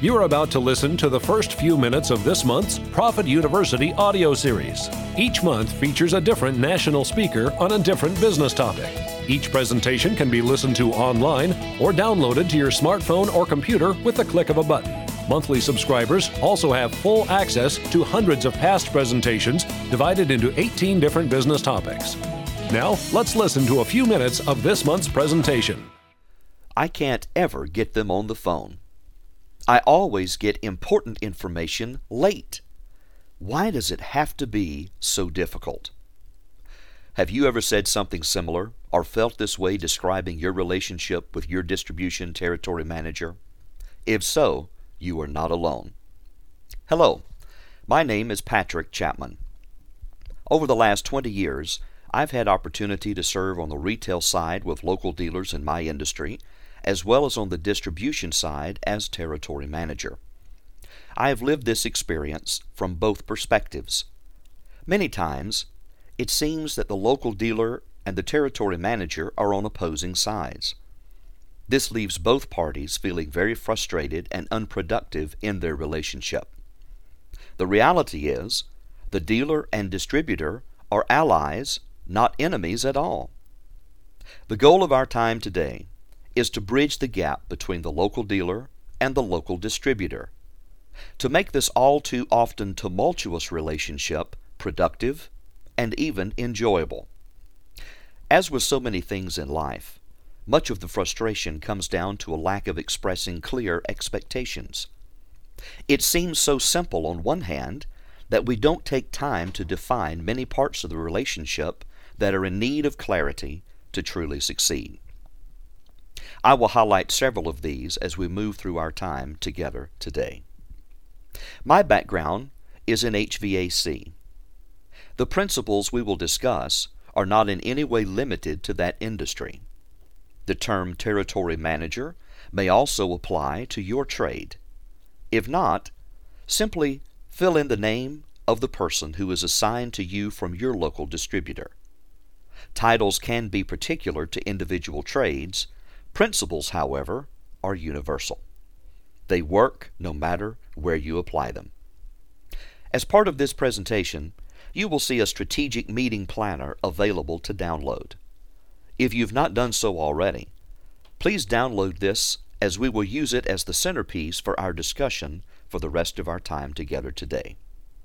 You are about to listen to the first few minutes of this month's Profit University audio series. Each month features a different national speaker on a different business topic. Each presentation can be listened to online or downloaded to your smartphone or computer with the click of a button. Monthly subscribers also have full access to hundreds of past presentations divided into 18 different business topics. Now, let's listen to a few minutes of this month's presentation. I can't ever get them on the phone. I always get important information late. Why does it have to be so difficult? Have you ever said something similar or felt this way describing your relationship with your distribution territory manager? If so, you are not alone. Hello, my name is Patrick Chapman. Over the last 20 years, I've had opportunity to serve on the retail side with local dealers in my industry, as well as on the distribution side as territory manager. I have lived this experience from both perspectives. Many times, it seems that the local dealer and the territory manager are on opposing sides. This leaves both parties feeling very frustrated and unproductive in their relationship. The reality is, the dealer and distributor are allies, not enemies at all. The goal of our time today is to bridge the gap between the local dealer and the local distributor, to make this all too often tumultuous relationship productive and even enjoyable. As with so many things in life, much of the frustration comes down to a lack of expressing clear expectations. It seems so simple on one hand that we don't take time to define many parts of the relationship that are in need of clarity to truly succeed. I will highlight several of these as we move through our time together today. My background is in HVAC. The principles we will discuss are not in any way limited to that industry. The term territory manager may also apply to your trade. If not, simply fill in the name of the person who is assigned to you from your local distributor. Titles can be particular to individual trades. Principles, however, are universal. They work no matter where you apply them. As part of this presentation, you will see a strategic meeting planner available to download. If you've not done so already, please download this as we will use it as the centerpiece for our discussion for the rest of our time together today.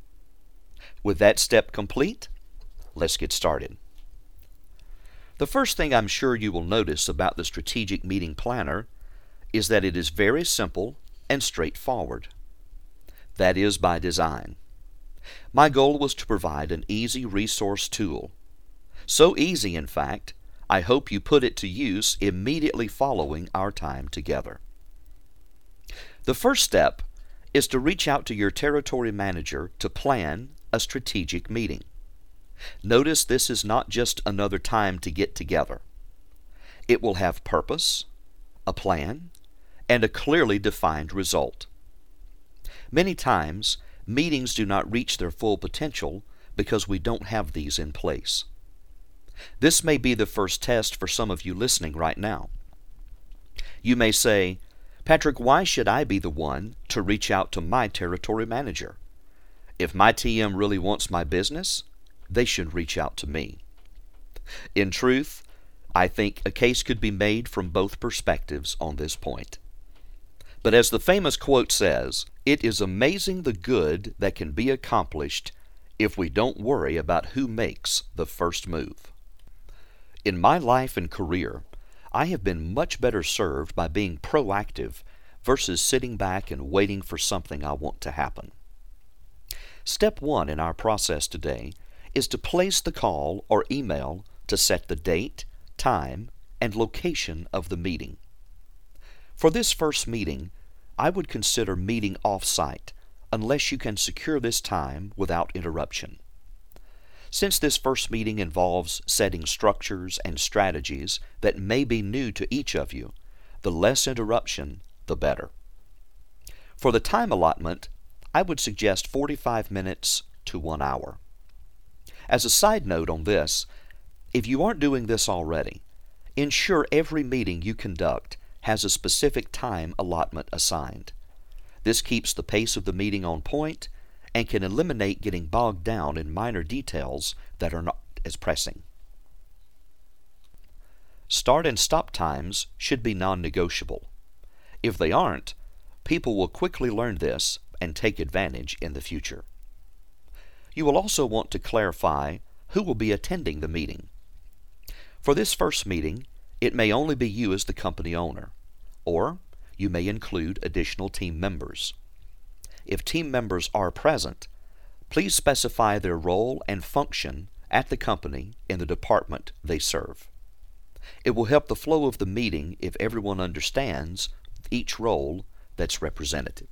With that step complete, let's get started. The first thing I'm sure you will notice about the strategic meeting planner is that it is very simple and straightforward. That is by design. My goal was to provide an easy resource tool. So easy, in fact, I hope you put it to use immediately following our time together. The first step is to reach out to your territory manager to plan a strategic meeting. Notice this is not just another time to get together. It will have purpose, a plan, and a clearly defined result. Many times, meetings do not reach their full potential because we don't have these in place. This may be the first test for some of you listening right now. You may say, Patrick, why should I be the one to reach out to my territory manager? If my TM really wants my business, they should reach out to me. In truth, I think a case could be made from both perspectives on this point. But as the famous quote says, it is amazing the good that can be accomplished if we don't worry about who makes the first move. In my life and career, I have been much better served by being proactive versus sitting back and waiting for something I want to happen. Step 1 in our process today is to place the call or email to set the date, time, and location of the meeting. For this first meeting, I would consider meeting off-site unless you can secure this time without interruption. Since this first meeting involves setting structures and strategies that may be new to each of you, the less interruption, the better. For the time allotment, I would suggest 45 minutes to 1 hour. As a side note on this, if you aren't doing this already, ensure every meeting you conduct has a specific time allotment assigned. This keeps the pace of the meeting on point and can eliminate getting bogged down in minor details that are not as pressing. Start and stop times should be non-negotiable. If they aren't, people will quickly learn this and take advantage in the future. You will also want to clarify who will be attending the meeting. For this first meeting, it may only be you as the company owner, or you may include additional team members. If team members are present, please specify their role and function at the company in the department they serve. It will help the flow of the meeting if everyone understands each role that's represented.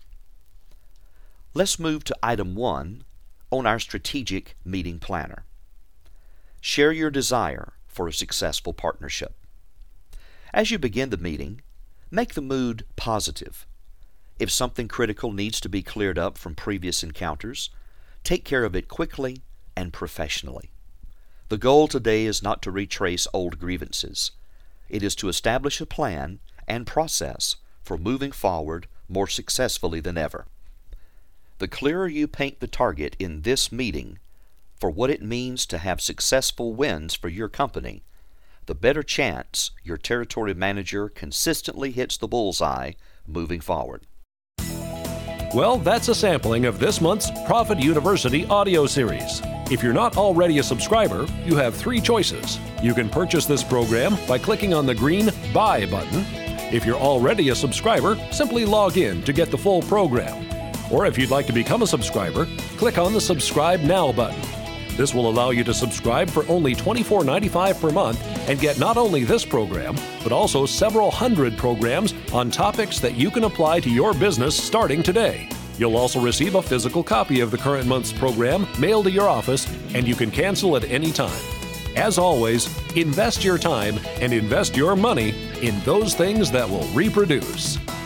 Let's move to item 1 on our strategic meeting planner. Share your desire for a successful partnership. As you begin the meeting, make the mood positive. If something critical needs to be cleared up from previous encounters, take care of it quickly and professionally. The goal today is not to retrace old grievances. It is to establish a plan and process for moving forward more successfully than ever. The clearer you paint the target in this meeting for what it means to have successful wins for your company, the better chance your territory manager consistently hits the bullseye moving forward. Well, that's a sampling of this month's Profit University audio series. If you're not already a subscriber, you have 3 choices. You can purchase this program by clicking on the green Buy button. If you're already a subscriber, simply log in to get the full program. Or if you'd like to become a subscriber, click on the Subscribe Now button. This will allow you to subscribe for only $24.95 per month and get not only this program, but also several hundred programs on topics that you can apply to your business starting today. You'll also receive a physical copy of the current month's program mailed to your office, and you can cancel at any time. As always, invest your time and invest your money in those things that will reproduce.